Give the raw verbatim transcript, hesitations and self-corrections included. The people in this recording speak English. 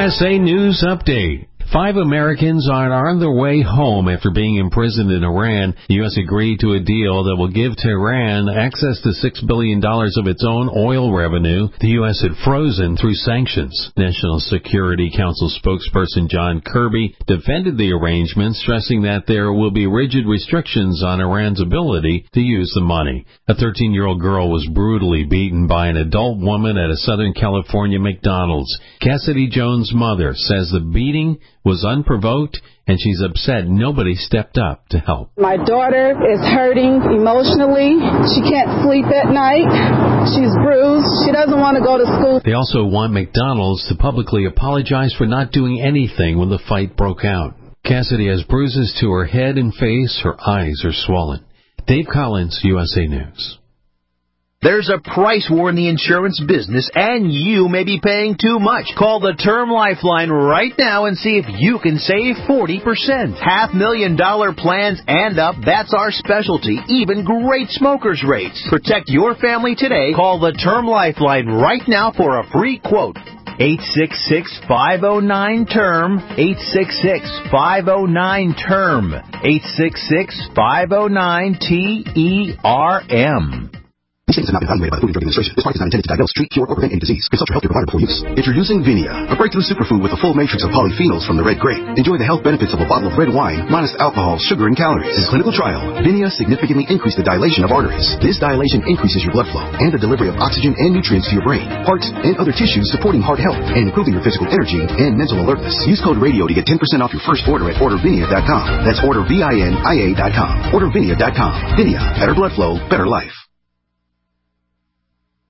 S A News Update. Five Americans are on their way home after being imprisoned in Iran. The U S agreed to a deal that will give Tehran access to six billion dollars of its own oil revenue the U S had frozen through sanctions. National Security Council spokesperson John Kirby defended the arrangement, stressing that there will be rigid restrictions on Iran's ability to use the money. A thirteen-year-old girl was brutally beaten by an adult woman at a Southern California McDonald's. Cassidy Jones' mother says the beating was unprovoked, and she's upset nobody stepped up to help. My daughter is hurting emotionally. She can't sleep at night. She's bruised. She doesn't want to go to school. They also want McDonald's to publicly apologize for not doing anything when the fight broke out. Cassidy has bruises to her head and face. Her eyes are swollen. Dave Collins, U S A News. There's a price war in the insurance business, and you may be paying too much. Call the Term Lifeline right now and see if you can save forty percent. Half million dollar plans and up, that's our specialty. Even great smokers' rates. Protect your family today. Call the Term Lifeline right now for a free quote. eight six six, five oh nine, T E R M. eight six six, five oh nine, T E R M. eight six six, five oh nine, T E R M. These statements have not been evaluated by the Food and Drug Administration. This product is not intended to diagnose, treat, cure, or prevent any disease. Consult your healthcare provider before use. Introducing Vinia, a breakthrough superfood with a full matrix of polyphenols from the red grape. Enjoy the health benefits of a bottle of red wine, minus alcohol, sugar, and calories. In clinical trial, Vinia significantly increased the dilation of arteries. This dilation increases your blood flow and the delivery of oxygen and nutrients to your brain, heart, and other tissues, supporting heart health and improving your physical energy and mental alertness. Use code RADIO to get ten percent off your first order at order vinia dot com. That's order V I N I A dot com. order vinia dot com. Vinia, better blood flow, better life.